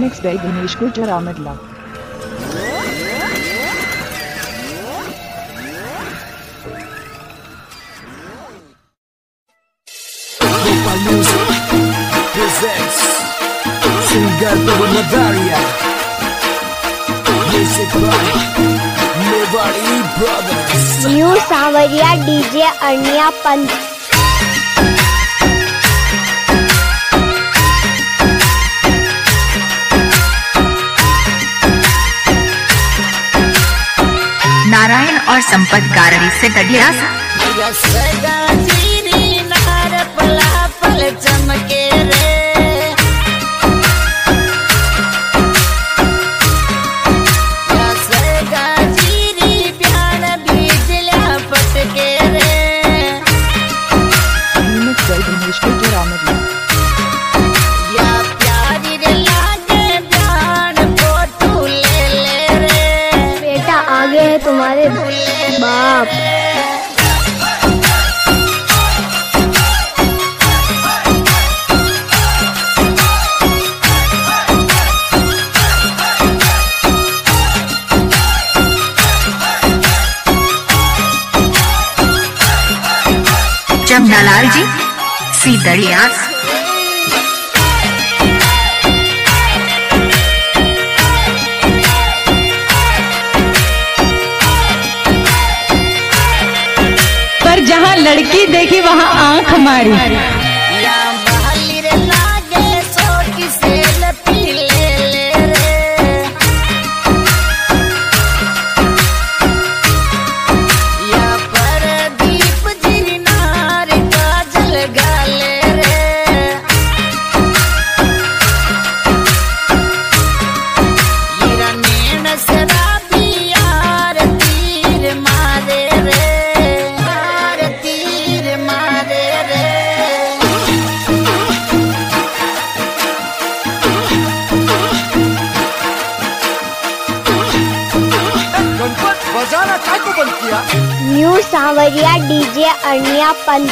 Mixed by Dinesh Gujjar Amadla. Music presents singer Pabul Madaria. Music by Nobody Brothers. New Savaria DJ Arnya Pant. Narayan और संपत गारड़ी से गडिया चमके रे गाजीरी प्यान बीजल्या पटके रे Mixed by Dinesh Gujjar Amadla. या प्यारी रे लागे प्यान फोटो ले ले रे बेटा आगे है तुम्हारे बाप। जमनालाल जी सीदड़िया पर जहाँ लड़की देखी वहाँ आंख मारी। या बहली रे लागे सोटी से लपी ले ले रे या परदीप जिरनार काजल गाले रे हीरा नैन शराबी यार तीर मारे रे यार तीर मारे रे गणपत बजाना काय को बंद किया? New Sanwariya DJ Arniya Pant.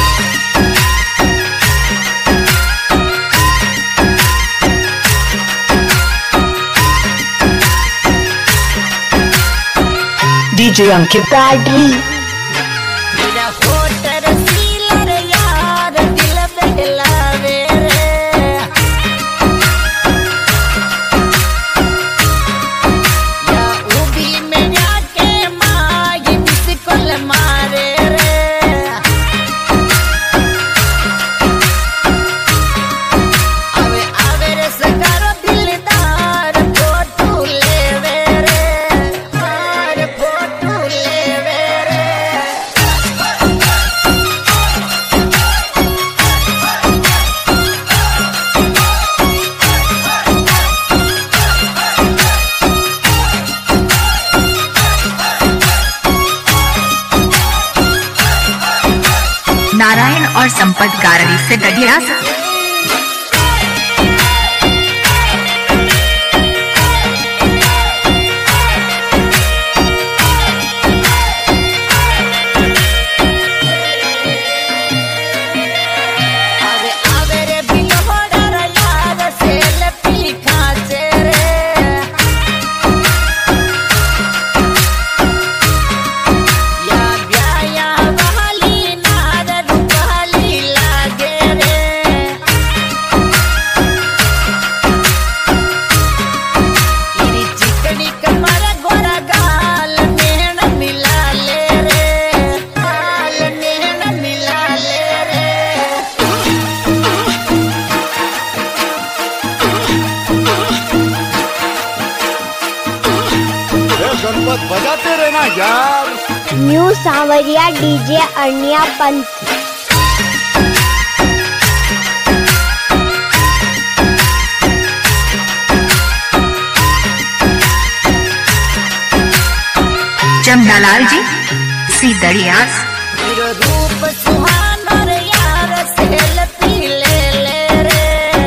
DJ Ankit. गाड़ी मेरा होटर सीलर यार दिल बहलावे रे या उभी में जाके माई बिस्कुल मारे रे आवे आवे रे सगारो दिलदार फोटो लेवे रे मार फोटो लेवे रे नारायण और संपत गारड़ी से गडिया आवे आवे रे बिलोडर यार सेल्फी खाचे रे या ब्याया वाली नार रुपाली लागे रे तेरी चिकनी कमर गोरा गाल नैन मिला ले रे गाल नैन मिला ले रे गणपत बजाते रहना यार। New Sanwariya DJ Arniya Pant. जमनालाल जी सीदड़िया मेरा रूप सुहाना रे यार सेल्फी ले ले रे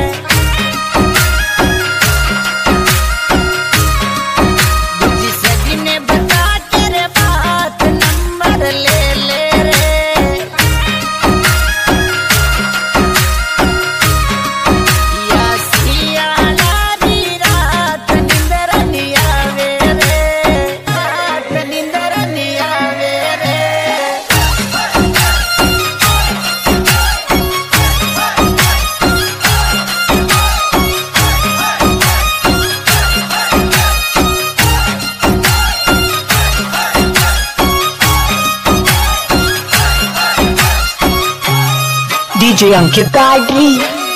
बुझी सजने बता तेरे बात नंबर ले ले रे या सिया लारी DJ Ankit गाड़ी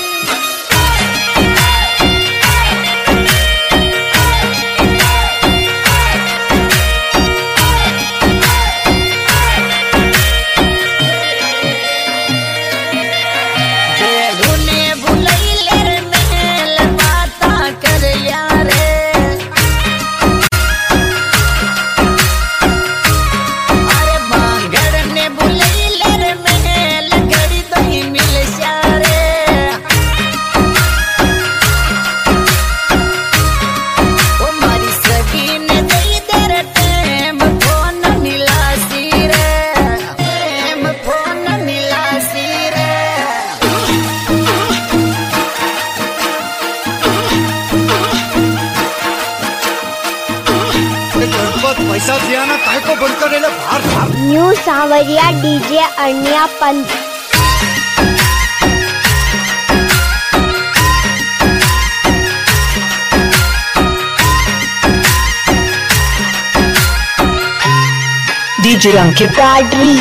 पैसा दिया ना काय को बंद करे बाहर new Sanwariya DJ Arniya Pant DJ Ankit गाड़ी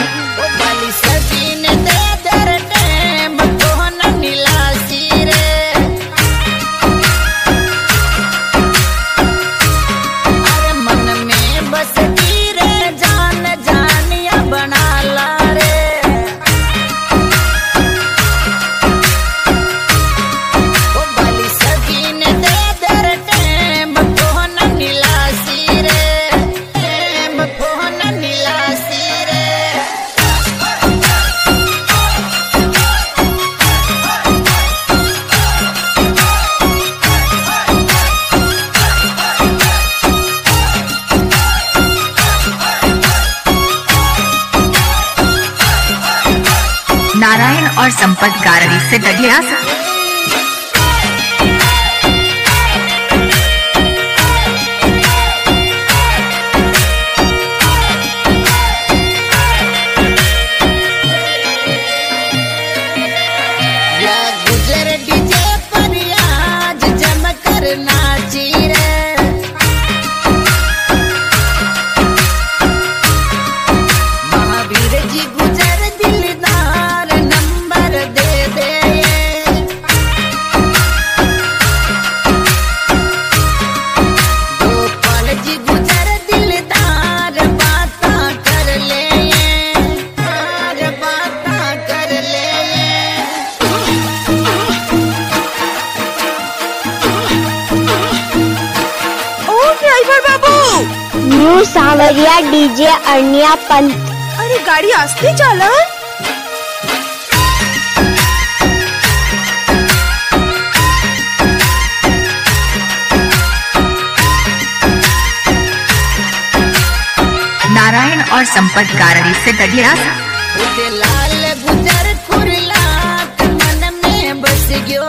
नारायण और संपत गारड़ी से दलिया न्यू सांवरिया डीजे अरनिया पंत अरे गाड़ी आस्ते चला नारायण और संपत गारड़ी से दलिया लाल गुजर कुरला मन में बस गयो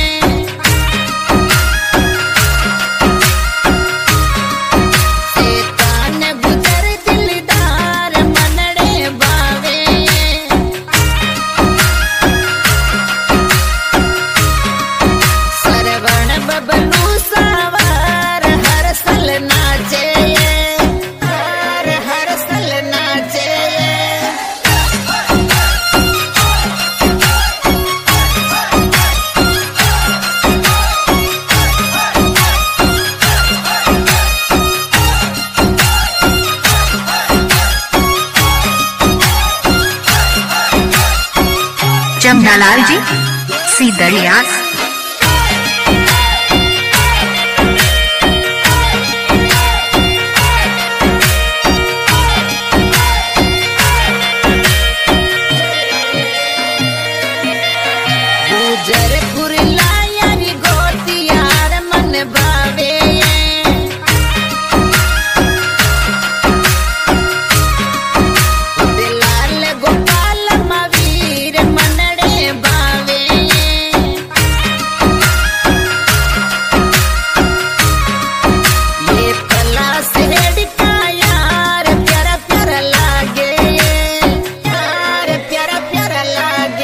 जमनालाल जी सी दरियास गुजर कुरला यारी गोतियार मन बावे लाल गोपाल मवीर मनड़े बावे ये पला सेड़ का यार प्यारा प्यारा लागे यार प्यारा प्यारा लागे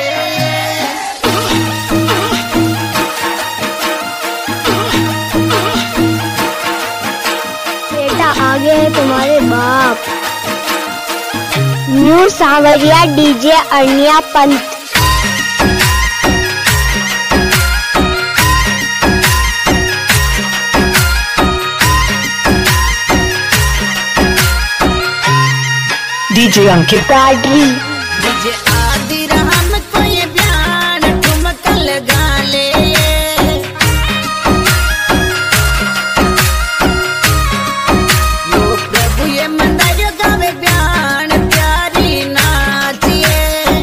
बेटा आगे है तुम्हारे बाप new Sanwariya DJ Arniya Pant DJ Ankit Padri, मुझे आदि रहम कोई बयान ठुमक लगा ले यो प्रभु ये मंदायो गावे बयान प्यारी नाचिए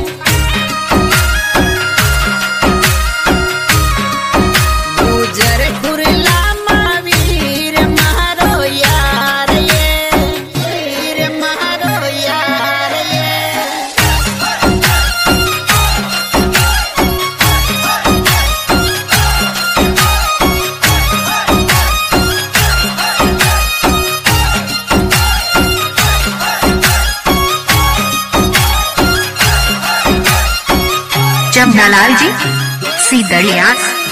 गुजर खुरला महावीर महारो यार ये वीर महारो यार ये जमनालाल जी, सीदड़ियास।